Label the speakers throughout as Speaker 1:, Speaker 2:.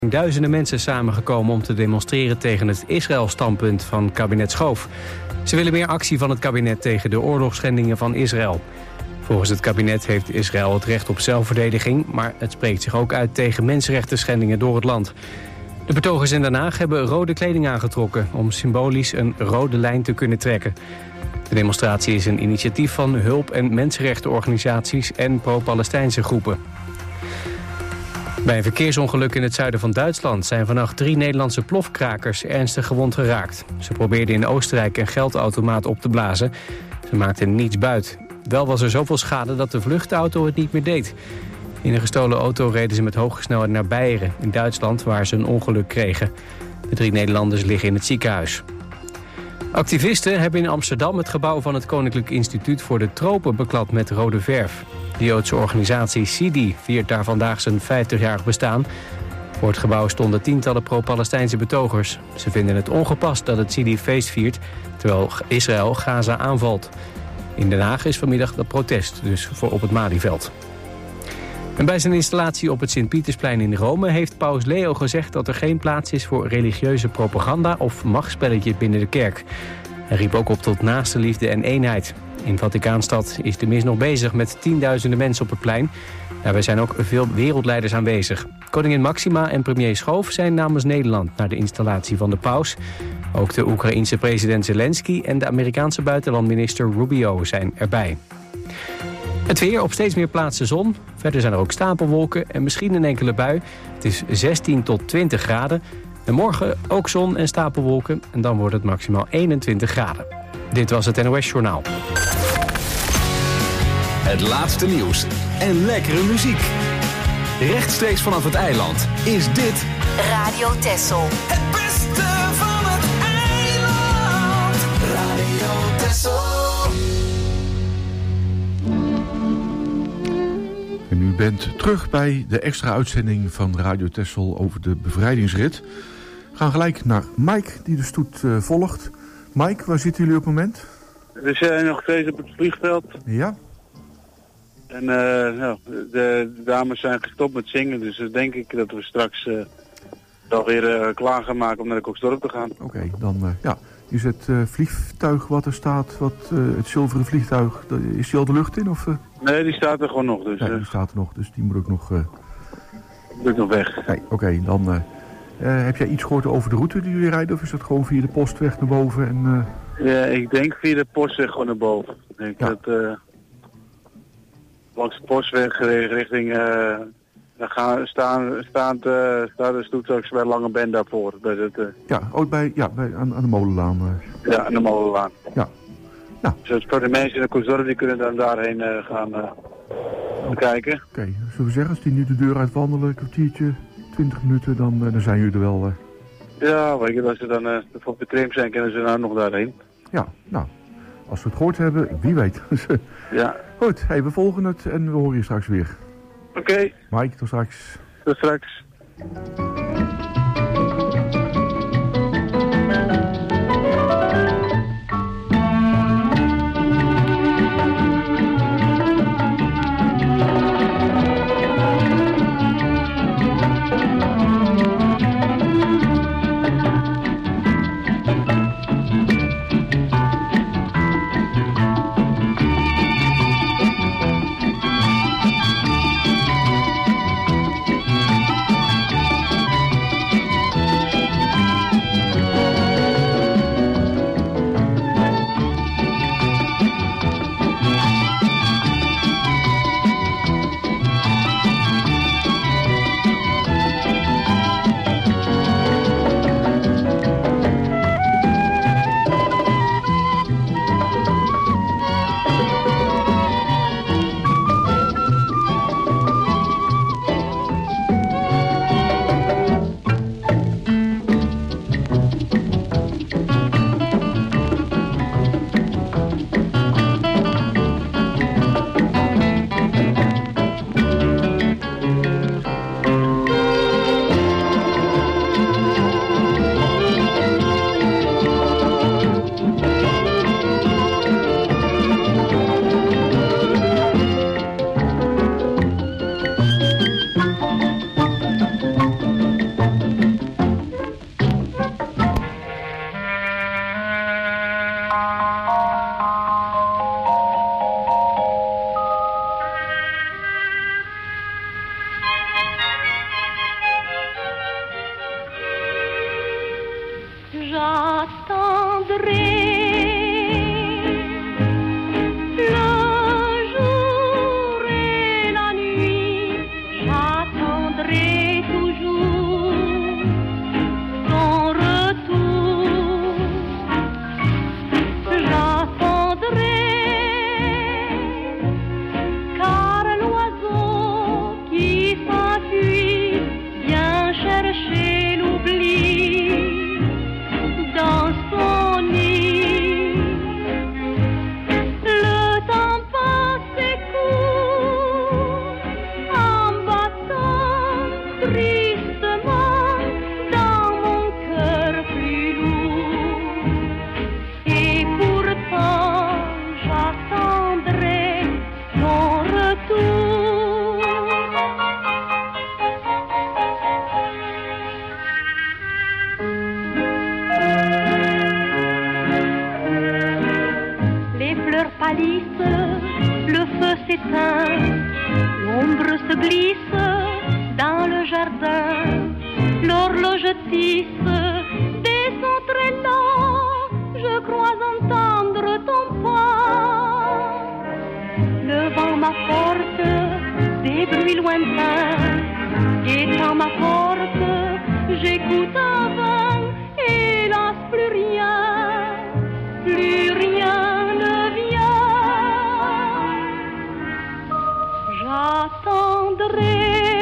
Speaker 1: Duizenden mensen samengekomen om te demonstreren tegen het Israël-standpunt van kabinet Schoof. Ze willen meer actie van het kabinet tegen de oorlogsschendingen van Israël. Volgens het kabinet heeft Israël het recht op zelfverdediging, maar het spreekt zich ook uit tegen mensenrechtenschendingen door het land. De betogers in Den Haag hebben rode kleding aangetrokken om symbolisch een rode lijn te kunnen trekken. De demonstratie is een initiatief van hulp- en mensenrechtenorganisaties en pro-Palestijnse groepen. Bij een verkeersongeluk in het zuiden van Duitsland zijn vannacht 3 Nederlandse plofkrakers ernstig gewond geraakt. Ze probeerden in Oostenrijk een geldautomaat op te blazen. Ze maakten niets buit. Wel was er zoveel schade dat de vluchtauto het niet meer deed. In een gestolen auto reden ze met hoge snelheid naar Beieren in Duitsland, waar ze een ongeluk kregen. De 3 Nederlanders liggen in het ziekenhuis. Activisten hebben in Amsterdam het gebouw van het Koninklijk Instituut voor de Tropen beklad met rode verf. De Joodse organisatie Sidi viert daar vandaag zijn 50-jarig bestaan. Voor het gebouw stonden tientallen pro-Palestijnse betogers. Ze vinden het ongepast dat het Sidi feest viert, terwijl Israël Gaza aanvalt. In Den Haag is vanmiddag dat protest, dus voor op het Malieveld. En bij zijn installatie op het Sint-Pietersplein in Rome heeft paus Leo gezegd dat er geen plaats is voor religieuze propaganda of machtsspelletjes binnen de kerk. Hij riep ook op tot naaste liefde en eenheid. In Vaticaanstad is de mis nog bezig met tienduizenden mensen op het plein. Daarbij zijn ook veel wereldleiders aanwezig. Koningin Maxima en premier Schoof zijn namens Nederland naar de installatie van de paus. Ook de Oekraïense president Zelensky en de Amerikaanse buitenlandminister Rubio zijn erbij. Het weer, op steeds meer plaatsen zon. Verder zijn er ook stapelwolken en misschien een enkele bui. Het is 16 tot 20 graden. En morgen ook zon en stapelwolken. En dan wordt het maximaal 21 graden. Dit was het NOS Journaal.
Speaker 2: Het laatste nieuws en lekkere muziek. Rechtstreeks vanaf het eiland is dit
Speaker 3: Radio Texel.
Speaker 4: Het beste van het eiland. Radio Texel.
Speaker 5: En u bent terug bij de extra uitzending van Radio Texel over de bevrijdingsrit. We gaan gelijk naar Mike, die de stoet volgt. Mike, waar zitten jullie op het moment?
Speaker 6: We zijn nog steeds op het vliegveld.
Speaker 5: Ja.
Speaker 6: En de dames zijn gestopt met zingen, dus dan denk ik dat we straks alweer klaar gaan maken om naar de Koksdorp te gaan.
Speaker 5: Oké, dan is het vliegtuig wat er staat, het zilveren vliegtuig, is die al de lucht in? Of,
Speaker 6: Nee, die staat er gewoon nog. Dus,
Speaker 5: die staat er nog, dus die moet ook nog...
Speaker 6: moet nog weg.
Speaker 5: Nee, oké, dan heb jij iets gehoord over de route die jullie rijden, of is dat gewoon via de postweg naar boven? En,
Speaker 6: Ja, ik denk via de postweg gewoon naar boven. Ik denk dat langs de postweg richting... Dan staat de stoet straks bij Lange Ben daarvoor. Bij het,
Speaker 5: aan de molenlaan.
Speaker 6: Ja, aan de molenlaan.
Speaker 5: Ja. Nou.
Speaker 6: Dus voor de mensen in de Koksdorp, die kunnen dan daarheen gaan kijken.
Speaker 5: Oké, zullen we zeggen, als die nu de deur uitwandelen, een kwartiertje, 20 minuten, dan zijn jullie er wel...
Speaker 6: Ja, weet je, als ze dan voor de tram zijn, kunnen ze nou nog daarheen.
Speaker 5: Ja, nou, als we het gehoord hebben, wie weet.
Speaker 6: Ja.
Speaker 5: Goed, hey, we volgen het en we horen je straks weer.
Speaker 6: Oké.
Speaker 5: Mike, tot straks.
Speaker 6: Tot straks.
Speaker 3: je tisse des sons très lents, je crois entendre ton pas. Devant ma porte, des bruits lointains, guettant ma porte, j'écoute en vain, hélas plus rien ne vient. J'attendrai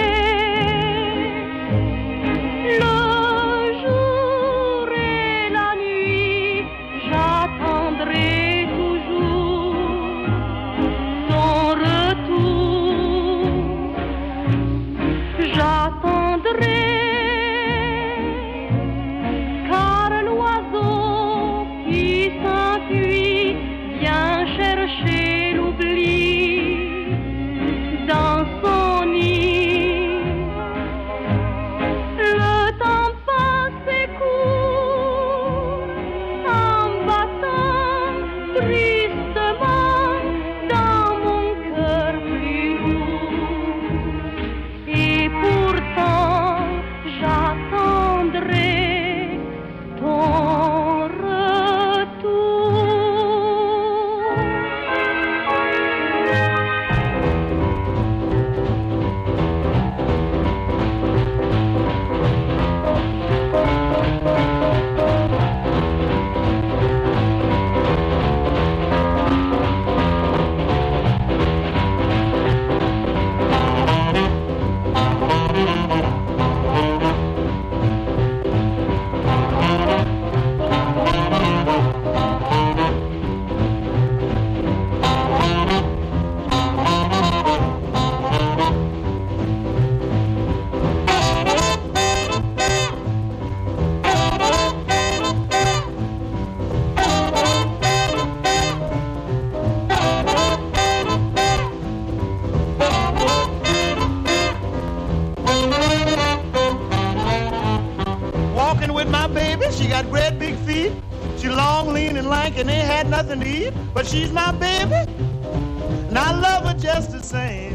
Speaker 7: and ain't had nothing to eat, but she's my baby, and I love her just the same.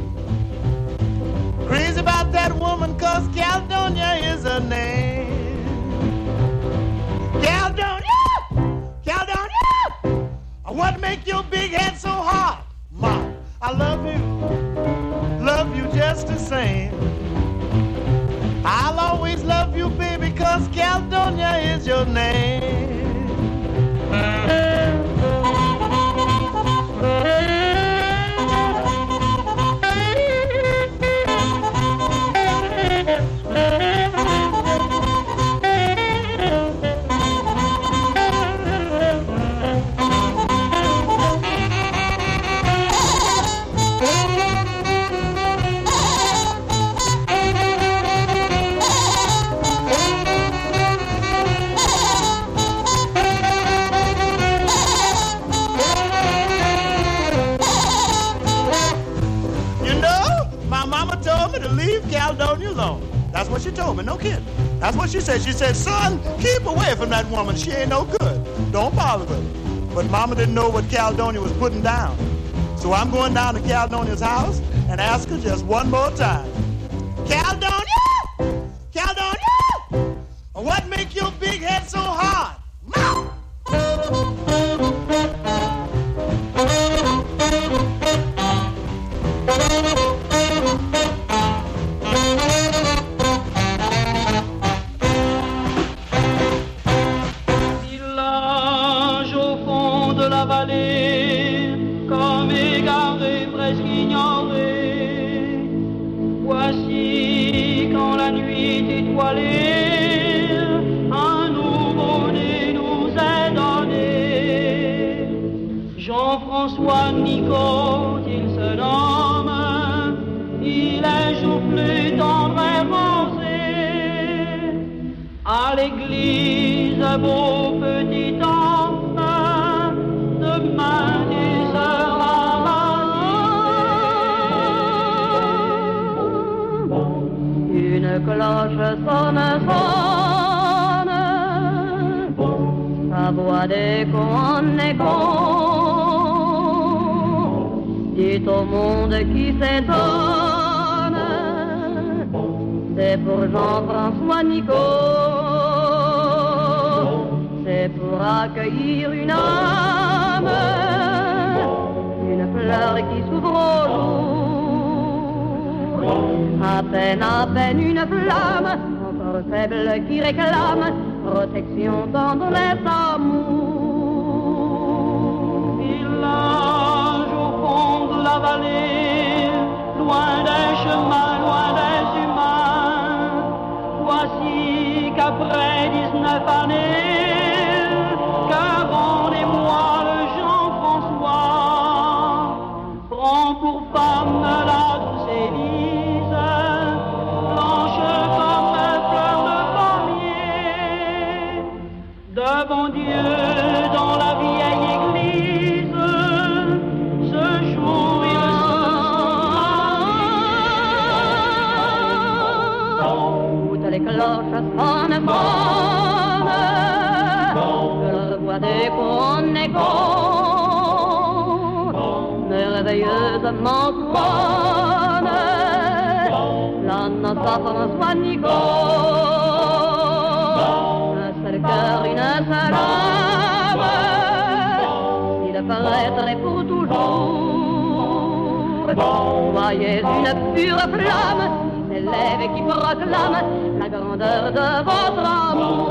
Speaker 7: Crazy about that woman, cause Caledonia is her name. Caledonia! Caledonia! What make your big head so hard? Ma, I love you just the same. I'll always love you, baby, cause Caledonia is your name. Caledonia alone. That's what she told me, no kidding. That's what she said. She said, son, keep away from that woman. She ain't no good. Don't bother with her. But Mama didn't know what Caledonia was putting down. So I'm going down to Caledonia's house and ask her just one more time. Caledonia! Caledonia! What make your big head so hard? Mouth!
Speaker 3: Comme égaré, presque ignoré. Voici quand la nuit étoilée, un nouveau-né nous est donné. Jean-François Nicot, il se nomme, il est joufflu tendre et rosé. À l'église, beau petit homme, demain tu seras marié. Une cloche sonne, sa voix d'écho en écho, dit au monde qui s'étonne, c'est pour Jean-François Nicot, c'est pour accueillir une âme, une fleur qui s'ouvre au jour, à peine une flamme, encore faible qui réclame protection, tendresse, amour. Village au fond de la vallée, loin des chemins, loin des humains, voici qu'après 19 années, 40 des mois, le Jean-François prend pour femme la douce Élise, blanche comme fleur de pommier, devant Dieu dans la vieille église, ce jour il se toutes les cloches sonnent, que leur voix d'écho en écho, merveilleusement sonne la noce à François Nicot, un seul cœur, une seule âme, s'il paraîtrait pour toujours, voyez une pure flamme qui s'élève et qui proclame la grandeur de votre amour.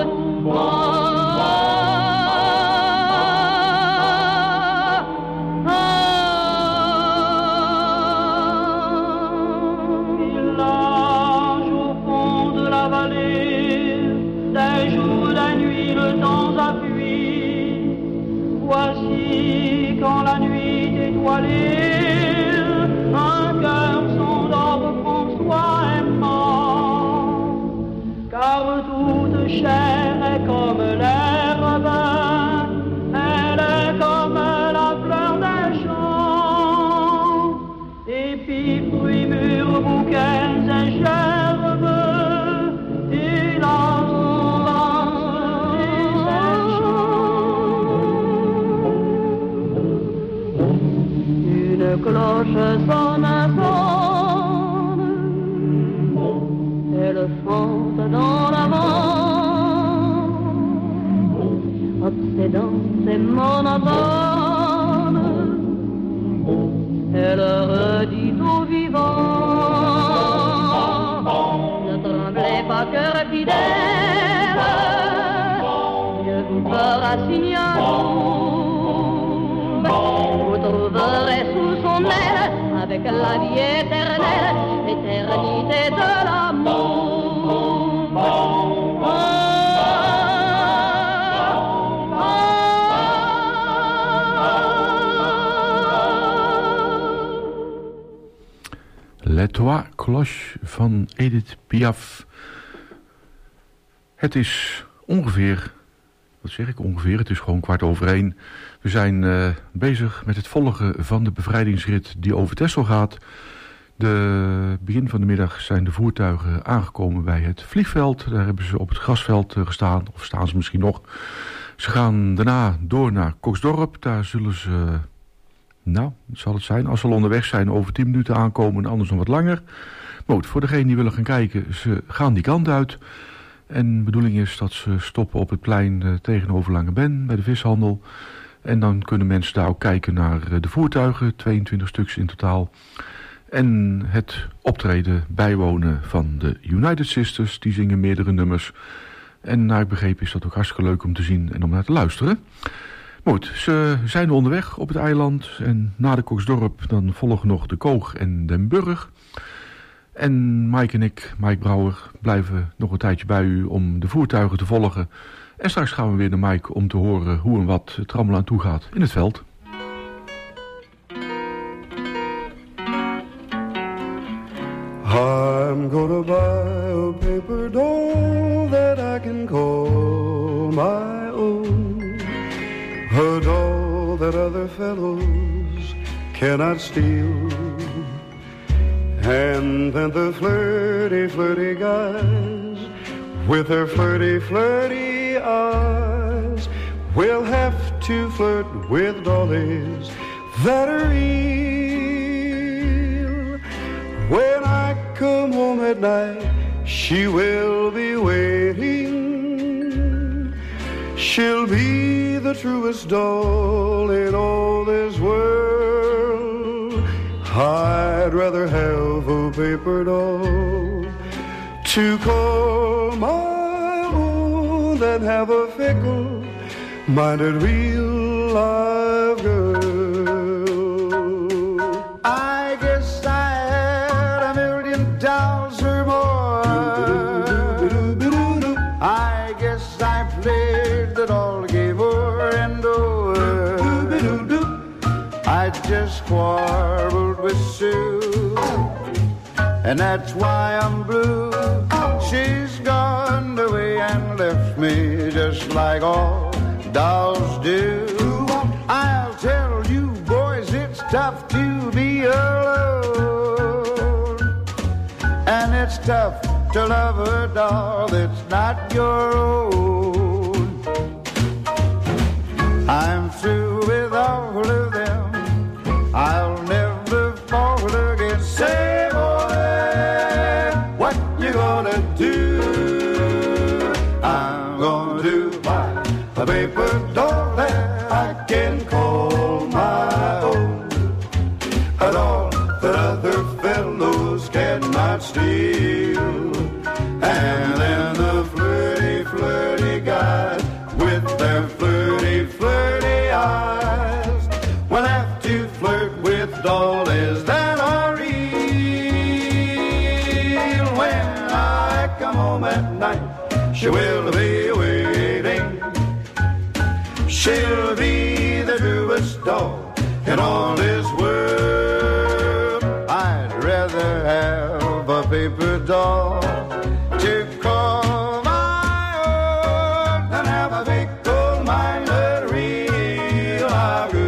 Speaker 3: Village au fond de la vallée, des jours, la nuit, le temps appuie. Voici quand la nuit étoilée, un cœur s'endort, François aimant, car toute chair est comme l'herbe, elle est comme la fleur d'un champ, épis, fruits, mûrs, bouquets et gerbes, et la une cloche sonne, elle chante dans la vent, obsédante et monotone, elle redit aux vivants, ne tremblez pas, cœur fidèle, Dieu vous fera signe amour, vous trouverez sous son aile, avec la vie éternelle, l'éternité de l'amour.
Speaker 5: Les Trois Cloches van Edith Piaf. Het is ongeveer, wat zeg ik ongeveer, het is gewoon 1:15. We zijn bezig met het volgen van de bevrijdingsrit die over Texel gaat. Begin van de middag zijn de voertuigen aangekomen bij het vliegveld. Daar hebben ze op het grasveld gestaan, of staan ze misschien nog. Ze gaan daarna door naar Koksdorp. Daar zullen ze, nou, wat zal het zijn, als ze al onderweg zijn, over 10 minuten aankomen en anders nog wat langer. Maar goed, voor degenen die willen gaan kijken, ze gaan die kant uit. En de bedoeling is dat ze stoppen op het plein tegenover Langebeen bij de vishandel. En dan kunnen mensen daar ook kijken naar de voertuigen, 22 stuks in totaal. En het optreden bijwonen van de United Sisters, die zingen meerdere nummers. En naar ik begrepen is dat ook hartstikke leuk om te zien en om naar te luisteren. Maar goed, ze zijn onderweg op het eiland. En na de Koksdorp dan volgen nog de Koog en Den Burg. En Mike en ik, Mike Brouwer, blijven nog een tijdje bij u om de voertuigen te volgen. En straks gaan we weer naar Mike om te horen hoe en wat het er allemaal aan toe gaat in het veld.
Speaker 8: I'm gonna buy a paper doll that I can call my own. A doll that other fellows cannot steal. And then the flirty, flirty guys with their flirty, flirty eyes will have to flirt with dollies that are real. When I come home at night, she will be waiting. She'll be the truest doll in all this world. I'd rather have a paper doll to call my own than have a fickle-minded real live girl. I guess I had $1 million or more. I guess I played the doll game o'er and over. I just quarreled with Sue, and that's why I'm blue. She's gone away and left me just like all dolls do. I'll tell you boys, it's tough to be alone, and it's tough to love a doll that's not your own. I'm through with all of them. I'll never fall again. Say, boy, what you gonna do? I'm gonna do buy a paper doll that I can call my own, a doll that other fellows cannot steal. And then the flirty, flirty guys with their flirty, flirty eyes will have to flirt with dollies that are real. When I come home at night, she will be waiting. She'll be the truest doll in all this world. I'd rather have a paper doll to call my own than have a fickle-minded real live girl.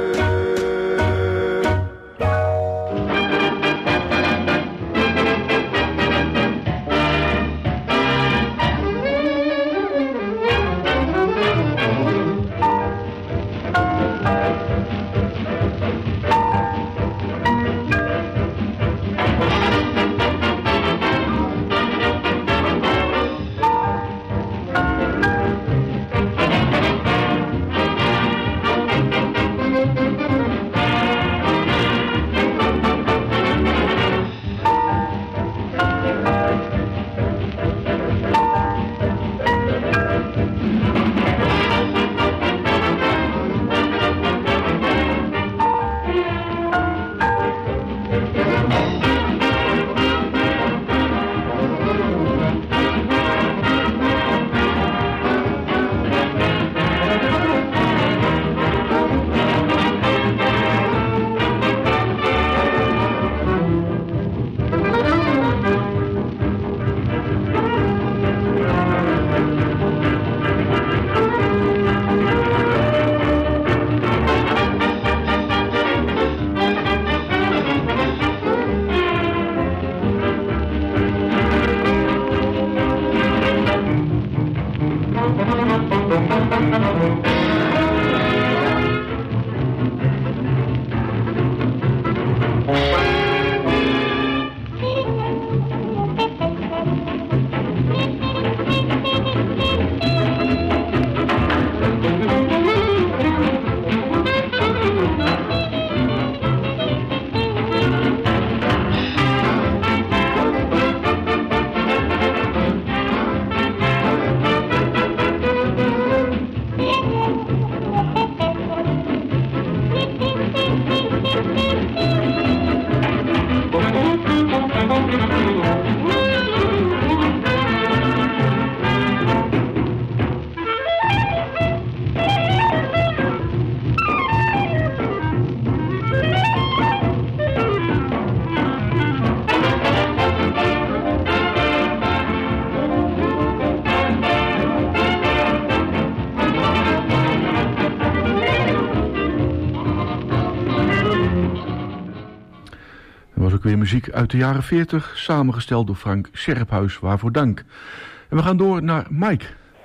Speaker 5: Weer muziek uit de jaren 40, samengesteld door Frank Scherphuis, waarvoor dank. En we gaan door naar Mike.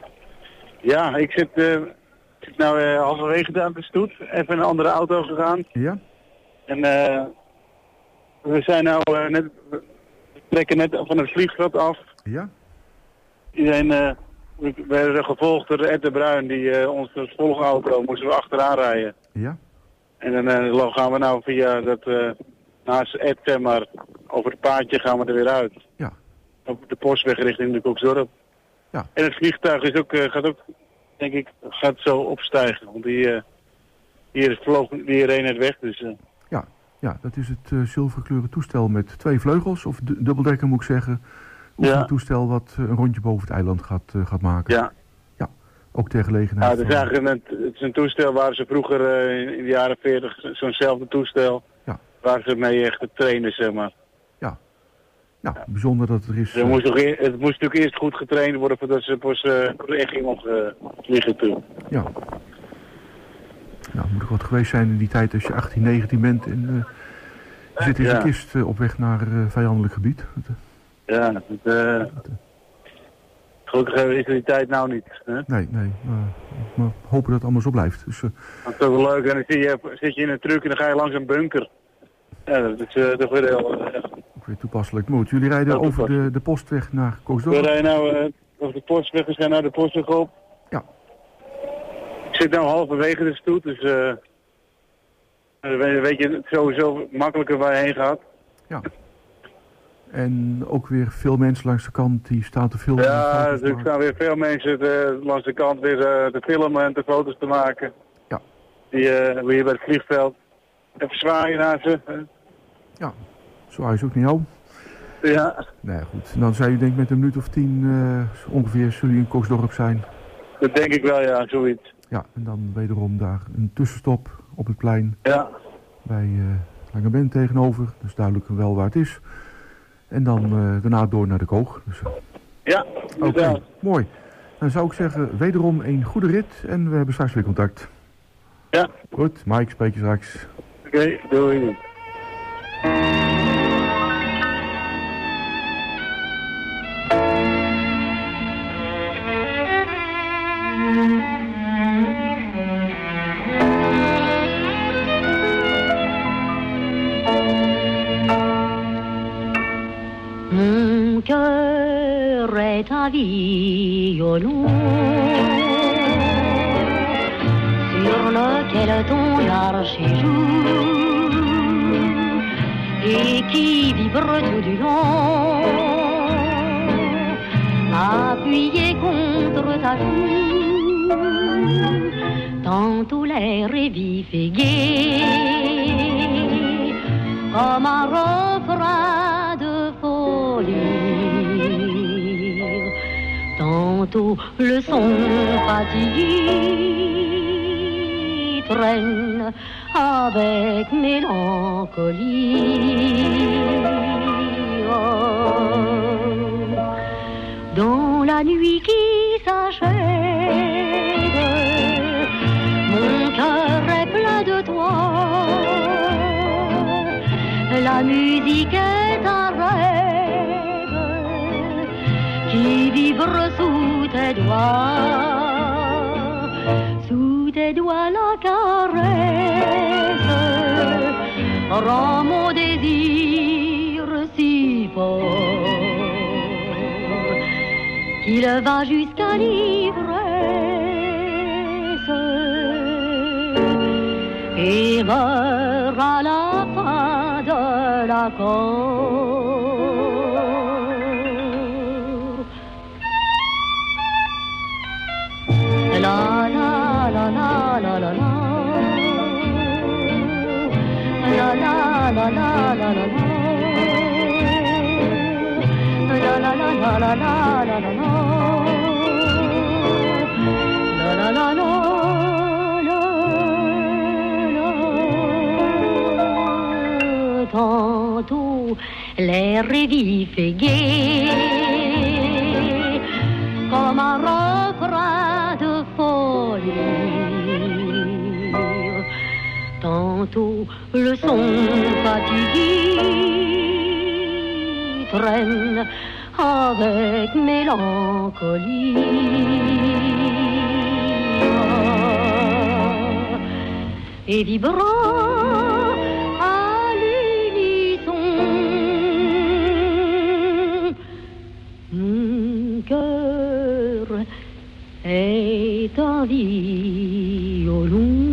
Speaker 6: Ja, ik zit nou halverwege aan de stoet, even in een andere auto gegaan.
Speaker 5: Ja.
Speaker 6: En we zijn nou net trekken net van het vliegveld af.
Speaker 5: Ja?
Speaker 6: Iedereen, we werden gevolgd door Ed de Bruin, die onze volgauto moesten we achteraan rijden.
Speaker 5: Ja?
Speaker 6: En dan gaan we nou via dat, naast Ed, zeg maar, over het paadje gaan we er weer uit.
Speaker 5: Ja.
Speaker 6: Op de postweg richting de Koksdorp.
Speaker 5: Ja.
Speaker 6: En het vliegtuig is ook, denk ik, gaat zo opstijgen. Want die reed net weg, dus...
Speaker 5: Ja, dat is het zilverkleuren toestel met 2 vleugels, of dubbeldekker moet ik zeggen. Een toestel wat een rondje boven het eiland gaat maken.
Speaker 6: Ja.
Speaker 5: Ja, ook ter gelegenheid.
Speaker 6: Ja, het is een toestel waar ze vroeger in de jaren 40, zo'nzelfde toestel, waar ze mee echt trainen, zeg maar.
Speaker 5: Ja, bijzonder dat er is...
Speaker 6: Het moest natuurlijk eerst goed getraind worden voordat ze pas echt ging vliegen toe.
Speaker 5: Ja. Nou, moet ook wat geweest zijn in die tijd als je 18, 19 bent en je zit in een kist op weg naar vijandelijk gebied.
Speaker 6: Gelukkig is die tijd nou niet. Hè?
Speaker 5: Nee, maar hopen dat het allemaal zo blijft. Dus,
Speaker 6: dat is toch wel leuk en dan zit je in een truck en dan ga je langs een bunker. Ja, dat is toch weer heel...
Speaker 5: Ook weer toepasselijk. Moet. Jullie rijden over de postweg naar Koksdorp?
Speaker 6: We rijden nou over de postweg, we zijn naar de postweg op.
Speaker 5: Ja.
Speaker 6: Ik zit nou halverwege de stoet, dus weet je sowieso makkelijker waar je heen gaat.
Speaker 5: Ja. En ook weer veel mensen langs de kant die staan te filmen.
Speaker 6: Ja, er staan weer veel mensen langs de kant weer te filmen en te foto's te maken.
Speaker 5: Ja.
Speaker 6: Die weer bij het vliegveld. Even zwaaien naar ze.
Speaker 5: Ja, zwaai is ook niet jou.
Speaker 6: Ja.
Speaker 5: Nee, goed. En dan zou je denk ik met een minuut of 10 ongeveer zullen jullie in Koksdorp zijn.
Speaker 6: Dat denk ik wel, ja, zoiets.
Speaker 5: Ja, en dan wederom daar een tussenstop op het plein.
Speaker 6: Ja.
Speaker 5: Bij Langebeen tegenover. Dus duidelijk wel waar het is. En dan daarna door naar de Koog. Dus,
Speaker 6: ja,
Speaker 5: Oké, mooi. Dan zou ik zeggen, wederom een goede rit. En we hebben straks weer contact.
Speaker 6: Ja.
Speaker 5: Goed, Mike, spreek je straks.
Speaker 6: Oké, doei.
Speaker 3: Mon cœur est un violon sur lequel ton archer joue et qui vibre tout du long, appuyé contre ta joue. Tantôt l'air est vif et gai, comme un refrain de folie. Tantôt le son fatigué traîne avec mélancolie. Oh, dans la nuit qui s'achève, mon cœur est plein de toi. La musique est un rêve qui vibre sous tes doigts. Sous tes doigts la caresse rend mon désir si fort qu'il va jusqu'à l'ivresse et meurt à la fin de l'accord. La la la la la la la. La la la la la la la. La la la la la la la la. La la la la. Tantôt l'air est vif et gai, comme un refrain de folie. Tantôt le son fatigué traîne avec mélancolie. Et vibrant à l'unisson, collière est un violon.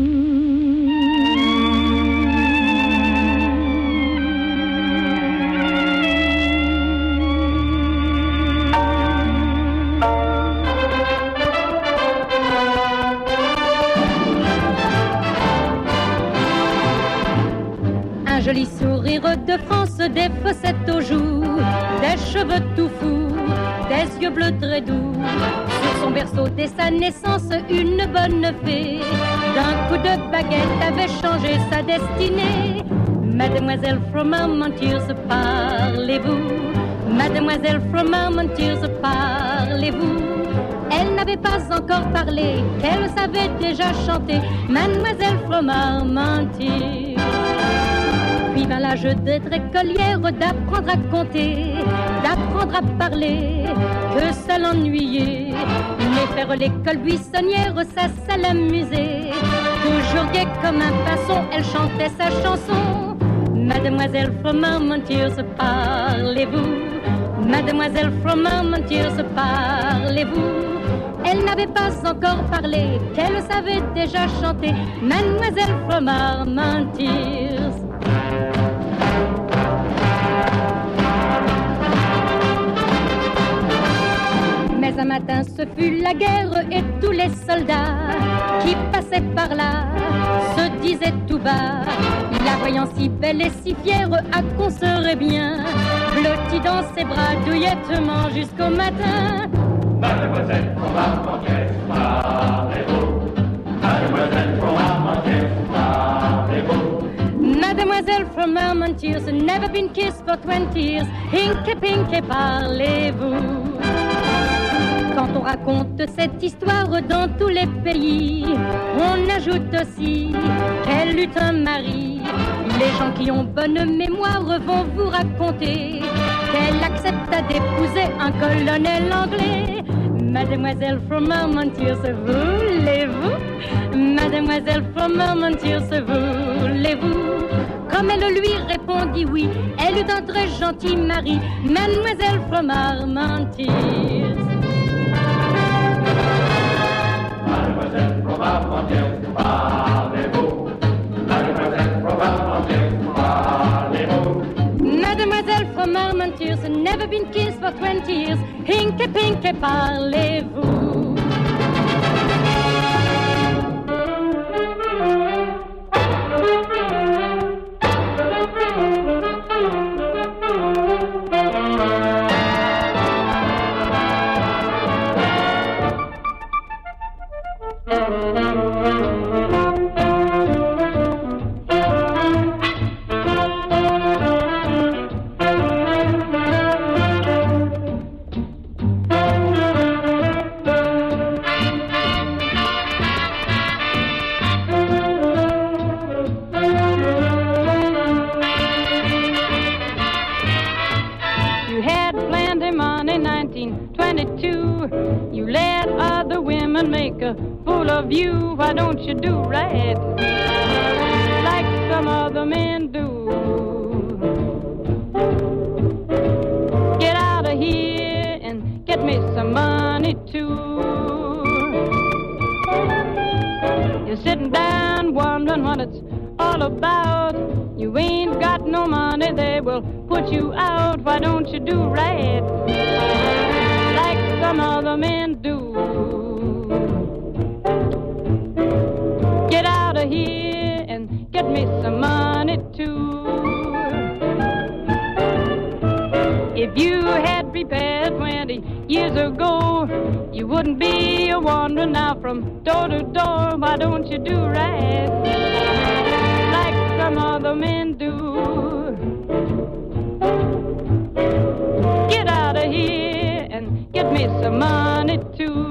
Speaker 3: Un joli sourire de France, des fossettes aux joues, des cheveux tout fous, des yeux bleus très doux. Sur son berceau dès sa naissance, une bonne fée, d'un coup de baguette avait changé sa destinée. Mademoiselle from Armentières, parlez-vous? Mademoiselle from Armentières, parlez-vous? Elle n'avait pas encore parlé, qu'elle savait déjà chanter. Mademoiselle from Armentières. Puis vint l'âge d'être écolière, d'apprendre à compter, d'apprendre à parler, que ça l'ennuyait. Mais faire l'école buissonnière, ça l'amusait. Toujours gaie comme un pinson, elle chantait sa chanson. Mademoiselle from Armentières, parlez-vous? Mademoiselle from Armentières, parlez-vous? Elle n'avait pas encore parlé, qu'elle savait déjà chanter. Mademoiselle from Armentières. Mais un matin ce fut la guerre et tous les soldats qui passaient par là se disaient tout bas, la voyant si belle et si fière, à qu'on serait bien blottie dans ses bras douillettement jusqu'au matin.
Speaker 9: Mademoiselle from Armentières, parlez-vous? Mademoiselle from Armentières, parlez-vous?
Speaker 3: Mademoiselle from Armentières, never been kissed for 20 years. Hinky pinky, parlez-vous? Quand on raconte cette histoire dans tous les pays, on ajoute aussi qu'elle eut un mari. Les gens qui ont bonne mémoire vont vous raconter qu'elle accepta d'épouser un colonel anglais. Mademoiselle from Armentières, voulez-vous? Mademoiselle from Armentières, voulez-vous? Comme elle lui répondit oui, elle eut un très gentil mari. Mademoiselle from Armentières.
Speaker 9: Mademoiselle from Armentières, parlez-vous? Mademoiselle from Armentières, parlez-vous?
Speaker 3: Mademoiselle from Armentières, never been kissed for 20 years. Hinky pinky, parlez-vous?
Speaker 10: Why don't you do right like some other men do? Get out of here and get me some money too. You're sitting down wondering what it's all about. You ain't got no money, they will put you out. Why don't you do right like some other men do? Get out of here and get me some money too. If you had prepared 20 years ago, you wouldn't be a wandering now from door to door. Why don't you do right like some other men do? Get out of here and get me some money too.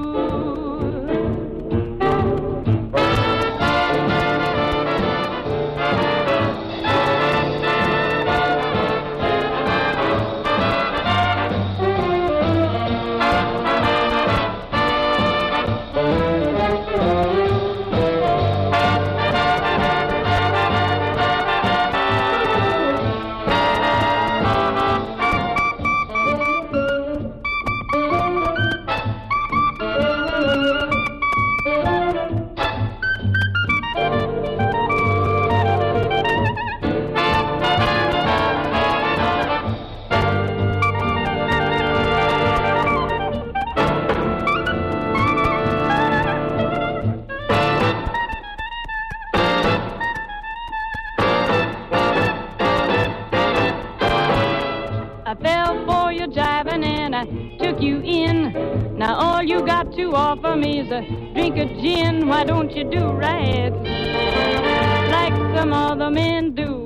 Speaker 10: you offer me is a drink of gin, why don't you do right like some other men do?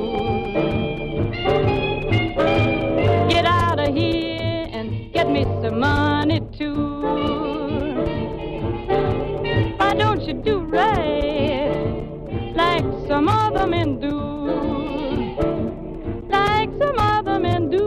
Speaker 10: Get out of here and get me some money too. Why don't you do right like some other men do? Like some other men do.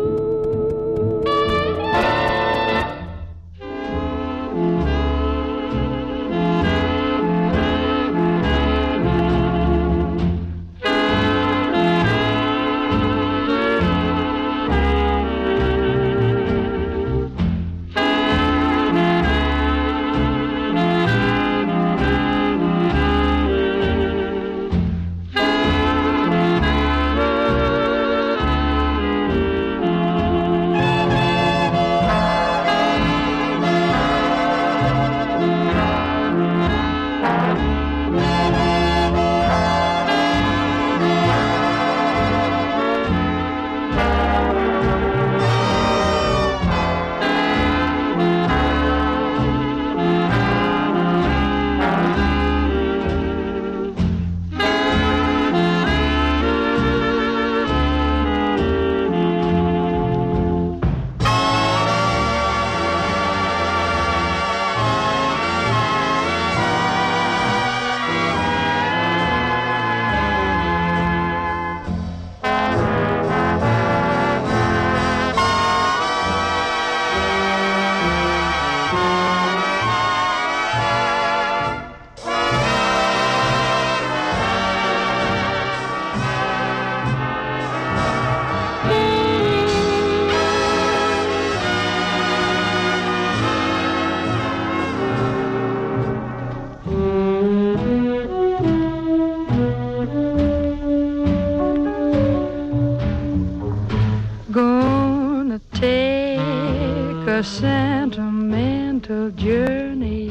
Speaker 10: A sentimental journey,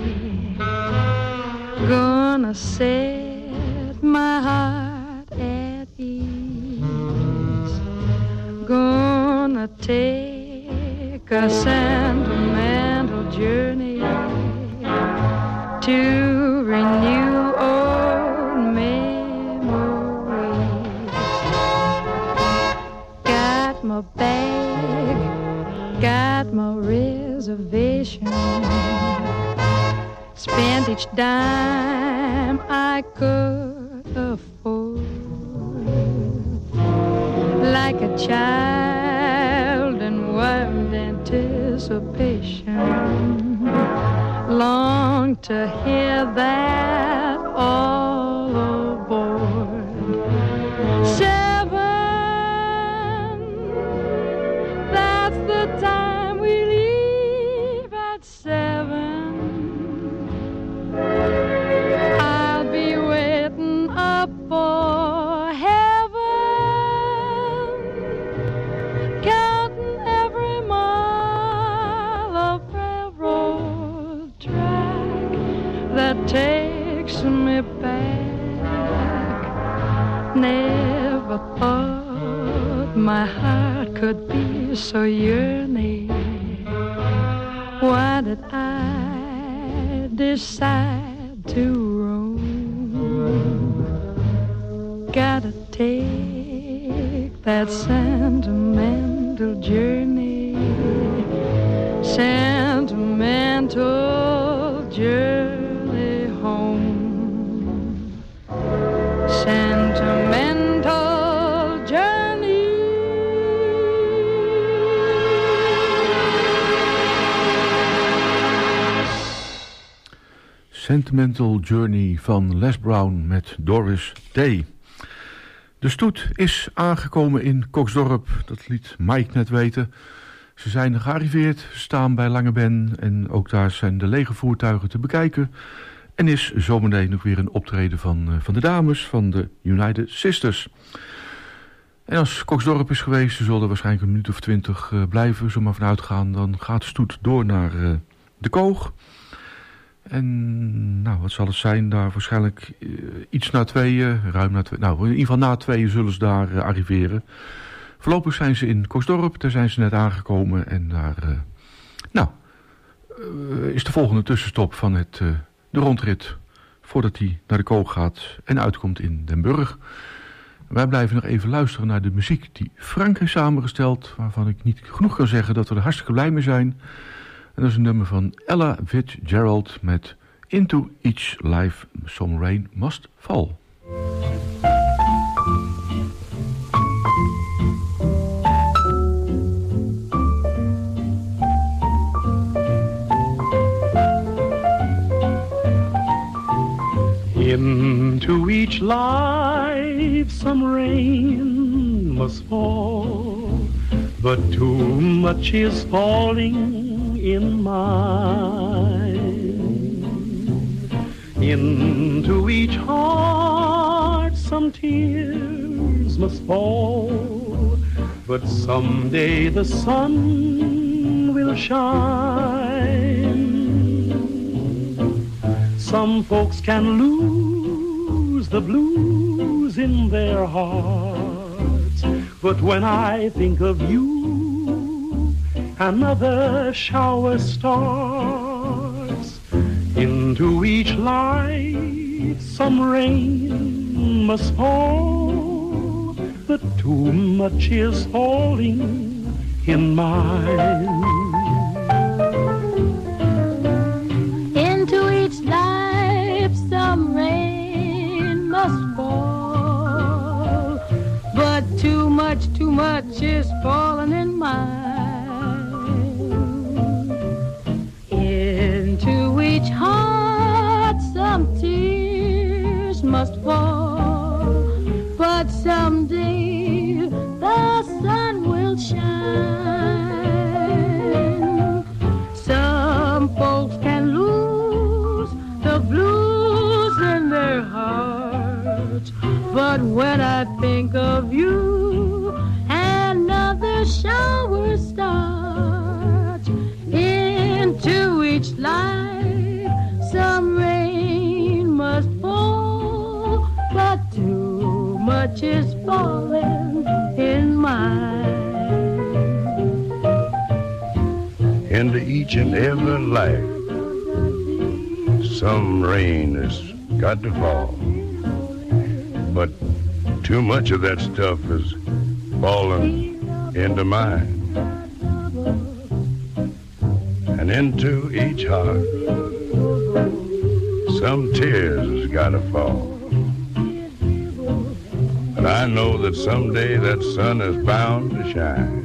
Speaker 10: gonna set my heart at ease, gonna take a sentimental journey to renew old memories. Got my bag, got my reservation, spent each dime I could afford, like a child in wild anticipation, long to hear that all aboard. 7, that's the time we leave at 7. I'll be waiting up for heaven, counting every mile of railroad track that takes me back. Never thought my heart could be so yearning. Why did I decide to roam? Gotta take that sentimental journey, sentimental journey home, sentimental journey.
Speaker 5: Sentimental Journey van Les Brown met Doris Day. De stoet is aangekomen in Koksdorp, dat liet Mike net weten. Ze zijn gearriveerd, staan bij Lange Ben en ook daar zijn de lege voertuigen te bekijken. En is zometeen nog weer een optreden van de dames van de United Sisters. En als Koksdorp is geweest, ze zullen waarschijnlijk een minuut of 20 blijven, zo maar vanuit gaan. Dan gaat de stoet door naar de Koog. En nou, wat zal het zijn? Daar waarschijnlijk iets na 2, ruim na 2. Nou, in ieder geval na 2 zullen ze daar arriveren. Voorlopig zijn ze in Koksdorp, daar zijn ze net aangekomen. En daar, is de volgende tussenstop van de rondrit voordat hij naar de kook gaat en uitkomt in Den Burg. Wij blijven nog even luisteren naar de muziek die Frank heeft samengesteld, waarvan ik niet genoeg kan zeggen dat we er hartstikke blij mee zijn. En dat is een nummer van Ella Fitzgerald met Into Each Life Some Rain Must Fall.
Speaker 11: Into each life some rain must fall, but too much is falling in mine. Into each heart some tears must fall, but someday the sun will shine. Some folks can lose the blues in their hearts, but when I think of you, another shower starts. Into each life some rain must fall, but too much is falling in mine.
Speaker 10: Into each life some rain must fall, but too much is falling in mine. Into each heart some tears must fall, but someday the sun will shine. Some folks can lose the blues in their hearts, but when I think of you, another shower starts. Into each life some rain must fall, but too much is falling in mine.
Speaker 12: Into each and every life some rain has got to fall, but too much of that stuff is falling into mine. And into each heart some tears has got to fall, but I know that someday that sun is bound to shine.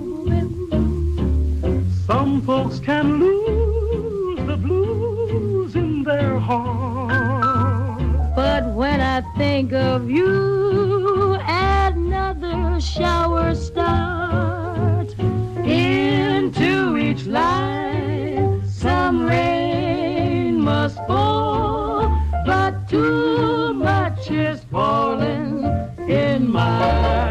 Speaker 11: Some folks can lose the blues in their heart,
Speaker 10: but when I think of you, another shower starts. Into each life some rain must fall, but too much is falling in mine.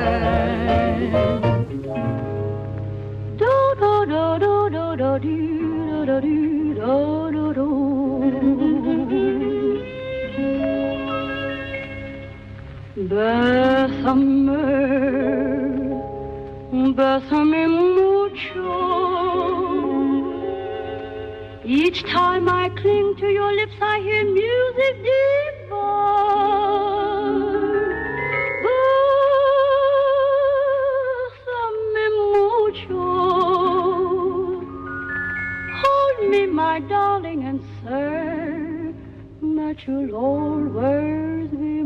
Speaker 10: Do do do do do do do do do do do. Bésame mucho. Each time I cling to your lips, I hear music divine. Bésame mucho. Hold me, my darling, and say that you'll always be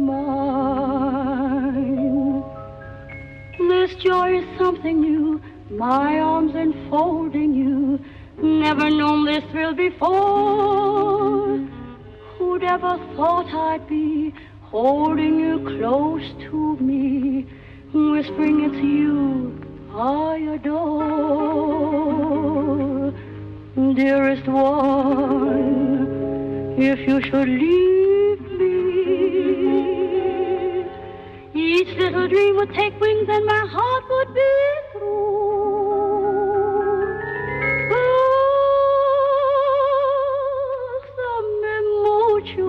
Speaker 10: mine. This joy is something new, my arms enfolding you. Never known this thrill before. Who'd ever thought I'd be holding you close to me, whispering it's you I adore. Dearest one, if you should leave me, each little dream would take wings and my heart would be through. Bésame mucho.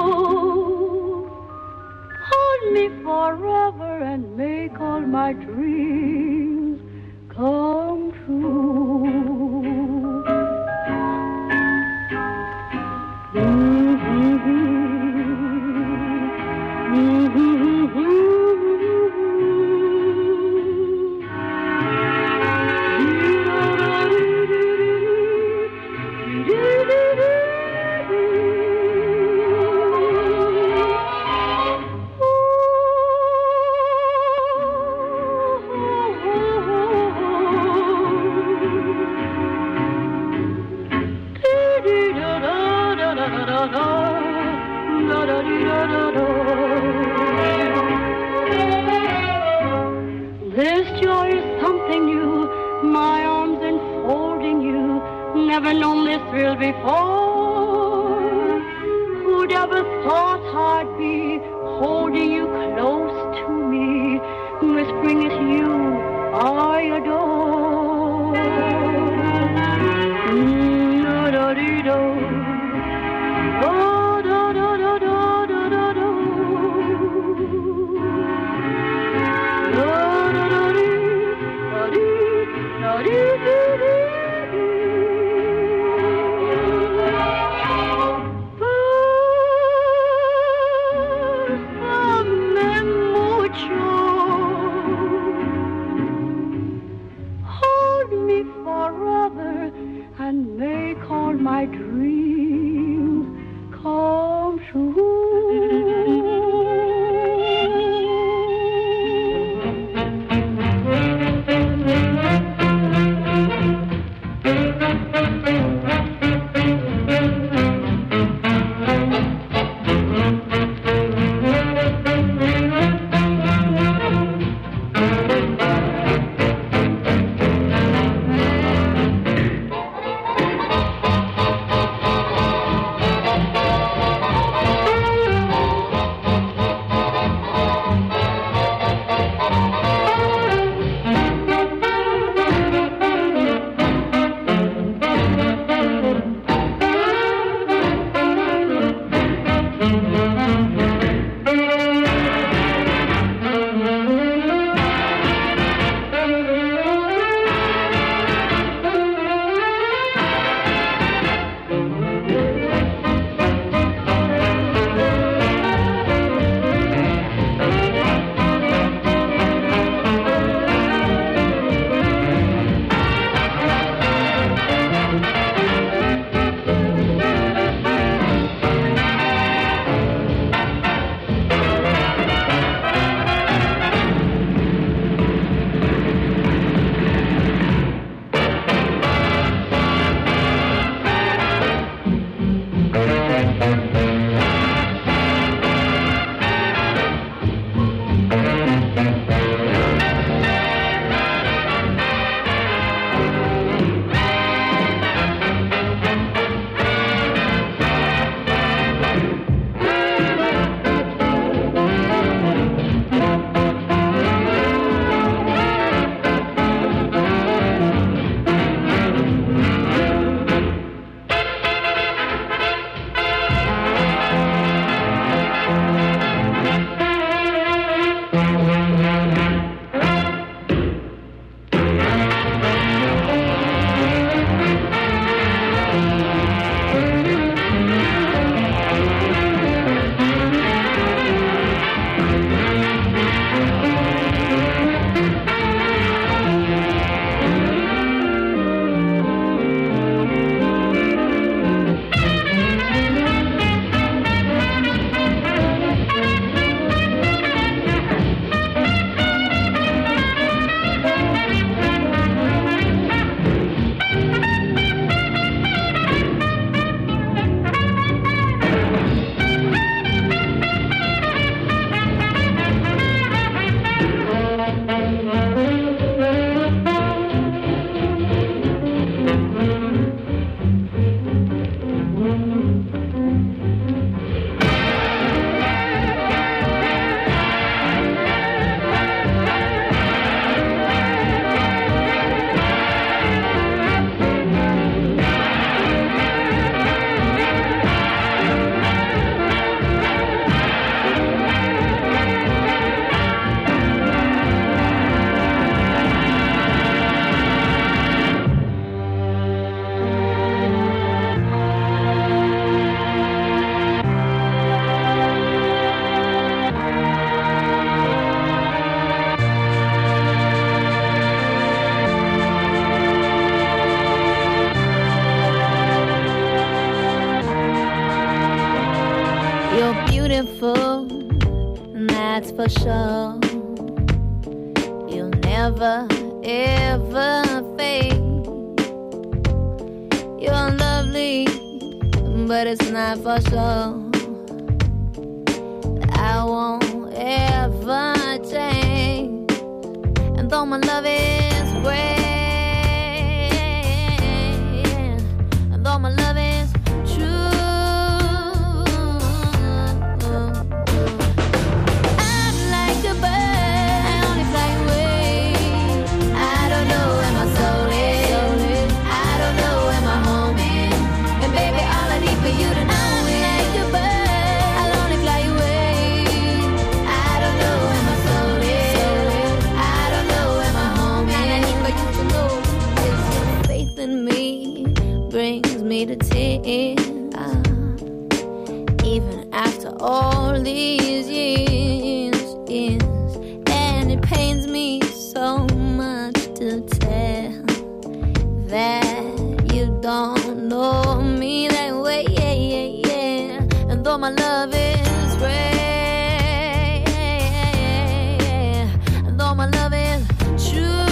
Speaker 10: Hold me forever and make all my dreams come true. This joy is something new, my arms enfolding you, never known this thrill before. Who'd ever thought I'd be holding you close to me, whispering it's you I adore. Da-da-dee-do. My dreams come true.
Speaker 13: beautiful, that's for sure. You'll never, ever fade. You're lovely, but it's not for sure. I won't ever change, and though my love is great, and though my love is true, I'm like a bird, I only fly away. I don't know where my soul is, I don't know where my home is, and baby, all I need for you to know. Brings me to tears, even after all these years, and it pains me so much to tell that you don't know me that way, and though my love is great, and though my love is true,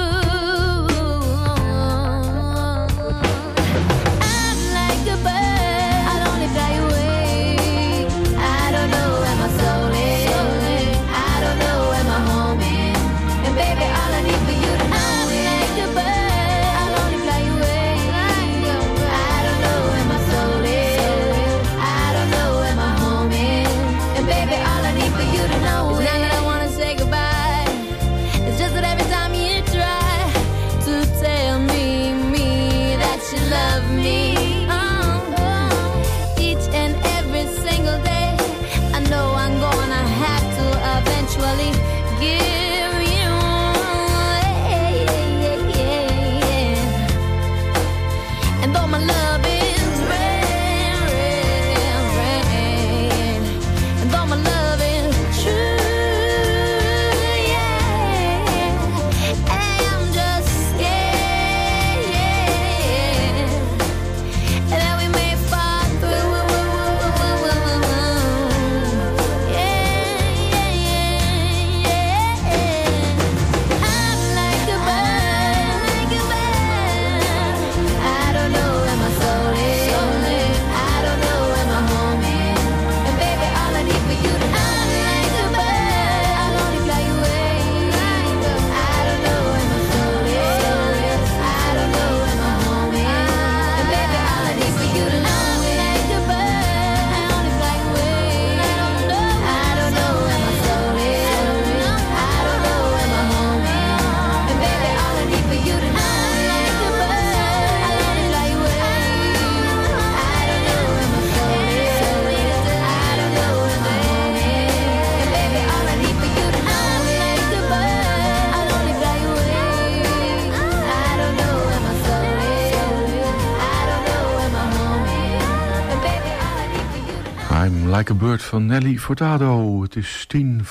Speaker 5: Like a Bird van Nelly Furtado. Het is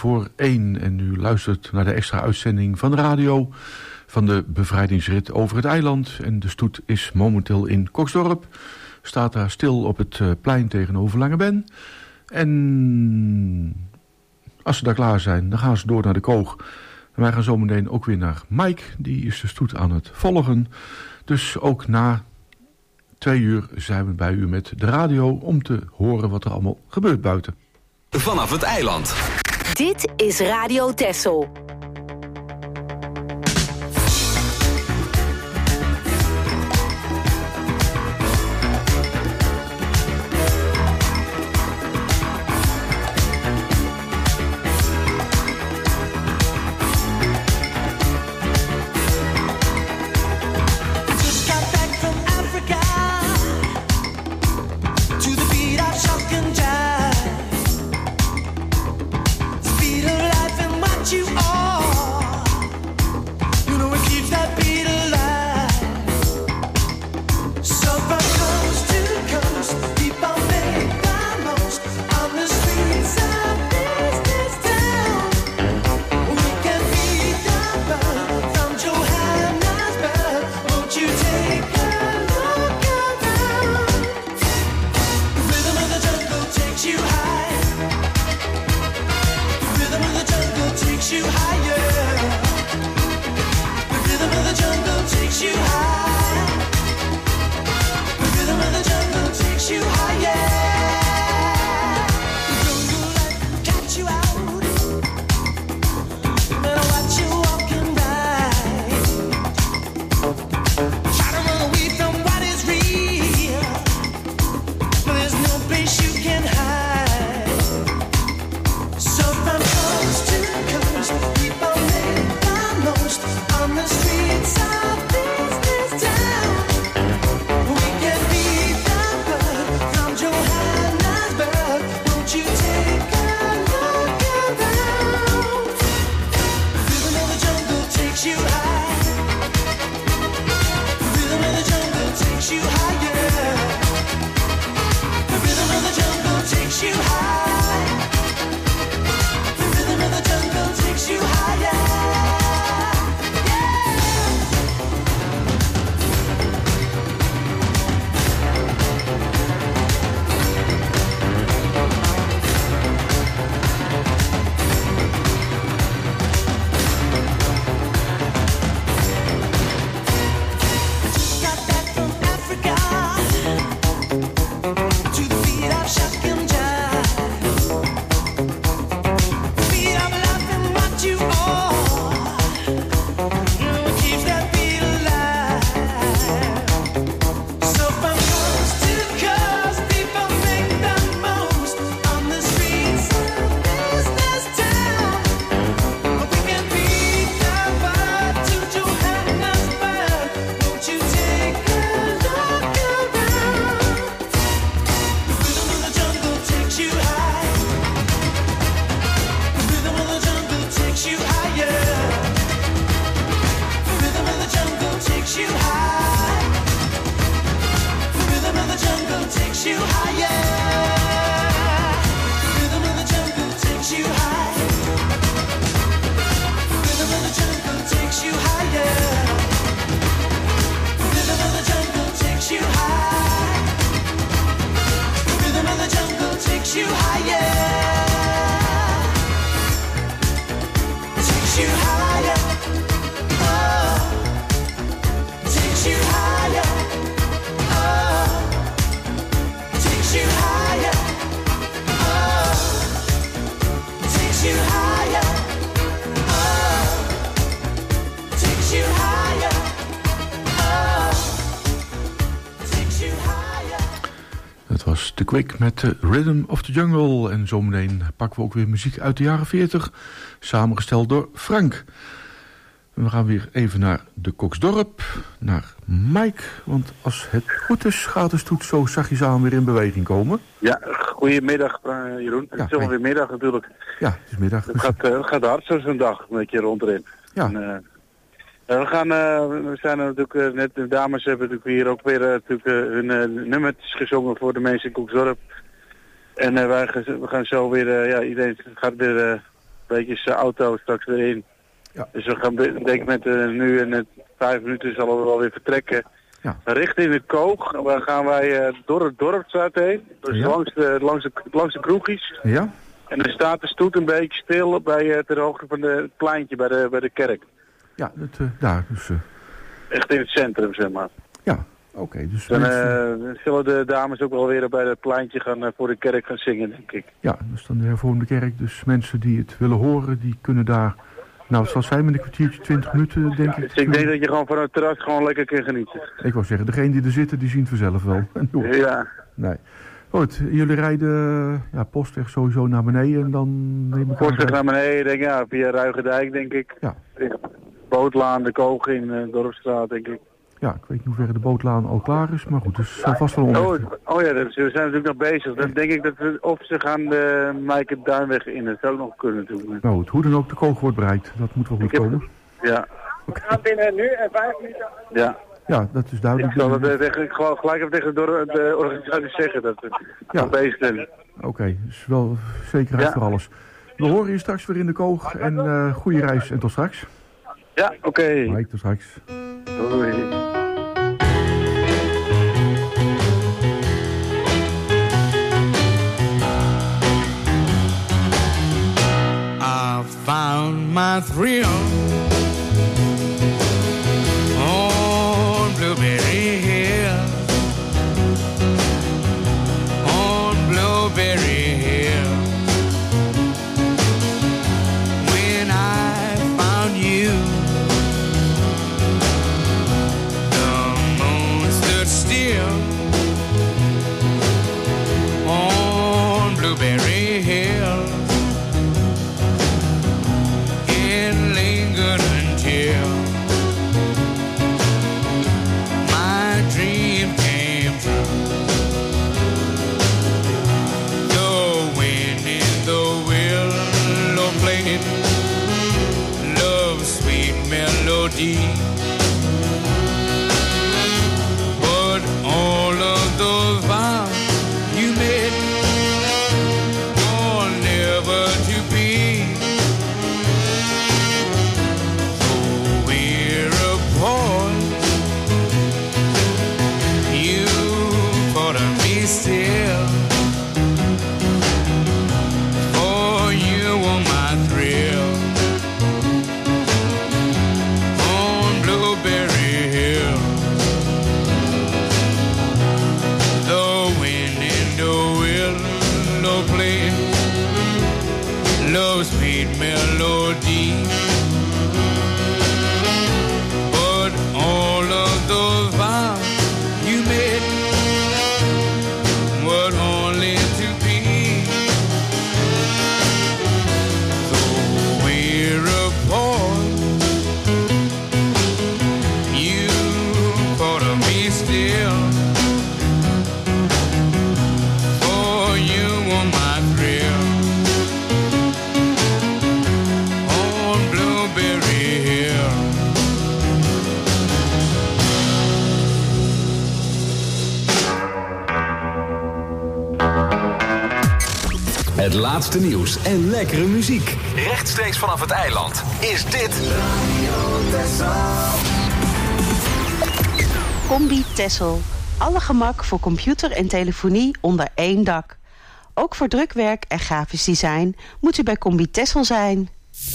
Speaker 5: 1:10 en u luistert naar de extra uitzending van de radio van de bevrijdingsrit over het eiland. En de stoet is momenteel in Koksdorp. Staat daar stil op het plein tegenover Lange-Ben. En als ze daar klaar zijn, dan gaan ze door naar de Koog. En wij gaan zo meteen ook weer naar Mike. Die is de stoet aan het volgen. Dus ook na 2 uur zijn we bij u met de radio om te horen wat er allemaal gebeurt buiten.
Speaker 2: Vanaf het eiland.
Speaker 14: Dit is Radio Texel.
Speaker 4: You are
Speaker 5: The Quick met The Rhythm of the Jungle. En zometeen pakken we ook weer muziek uit de jaren 40, samengesteld door Frank. En we gaan weer even naar de Koksdorp, naar Mike. Want als het goed is, gaat de stoet zo zachtjes aan weer in beweging komen.
Speaker 6: Ja, goedemiddag Jeroen. Het is alweer middag natuurlijk.
Speaker 5: Ja, het is middag.
Speaker 6: Het gaat hard zo'n dag, een beetje rondom.
Speaker 5: Ja.
Speaker 6: En, we zijn natuurlijk net, de dames hebben natuurlijk hier ook weer hun nummertjes gezongen voor de mensen in Koksdorp. En we gaan zo weer, iedereen gaat weer een beetje zijn auto straks weer in. Ja. Dus we gaan denk ik met nu en 5 minuten zullen we wel weer vertrekken. Ja. Richting de Koog, dan gaan wij door het dorpstraat heen. Dus ja. langs de kroegjes. Ja. En dan staat de stoet een beetje stil ter hoogte van het pleintje bij de kerk. Ja, daar dus. Echt in het centrum, zeg maar. Ja, oké. Dus dan zullen de dames ook wel weer bij het pleintje gaan voor de kerk gaan zingen, denk ik. Ja, dus dan de hervormde kerk. Dus mensen die het willen horen, die kunnen daar... Nou, het zal zijn met een kwartiertje, 20 minuten, denk ik. Dus ik denk dat je gewoon van het terras gewoon lekker kan genieten. Ik wou zeggen, degene die er zitten, die zien het vanzelf wel. Ja. Nee. Goed, jullie rijden postweg sowieso naar beneden en dan neem ik postweg naar beneden, denk ik, via Ruigendijk, denk ik. Ja. Bootlaan, de Koog in Dorpsstraat, denk ik. Ja, ik weet niet hoe ver de bootlaan al klaar is, maar goed, dus het zal vast wel onderweg. Oh ja, we zijn natuurlijk nog bezig. Dan denk ik dat of ze gaan de Mijke Duinweg in, dat zou ook nog kunnen doen. Nou, hoe dan ook, de Koog wordt bereikt, dat moet wel goed komen. Ja. We gaan binnen nu en 5 minuten. Ja. Ja, dat is duidelijk. Ik zal het gewoon gelijk even tegen de organisatie zeggen dat we bezig zijn. Oké, dus wel zekerheid voor alles. We horen je straks weer in de Koog en goede reis en tot straks. Ja, oké. Mike, tot straks. Doei.
Speaker 15: I found my thrill on Blueberry Hill, on Blueberry Hill. When I found you, the moon stood still on Blueberry Hill. Until my dream came true. The wind in the willow played love's sweet melody, but all of those vows you made are never to be. Still, for you were my thrill on Blueberry Hill. The wind in the willow other place. Love's sweet melody. But all of those vows you made were only to be. So we're apart. You thought of me still. For you were my thrill. On Blueberry Hill.
Speaker 2: Het laatste nieuws en lekkere muziek. Rechtstreeks vanaf het eiland is dit
Speaker 16: Combi Texel. Alle gemak voor computer en telefonie onder één dak. Ook voor drukwerk en grafisch design moet u bij Combi Texel zijn.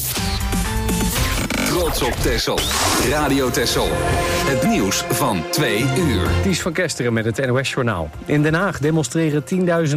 Speaker 2: Trots op Texel. Radio Texel. Het nieuws van 2 uur.
Speaker 1: Ties van Kesteren met het NOS-journaal. In Den Haag demonstreren 10.000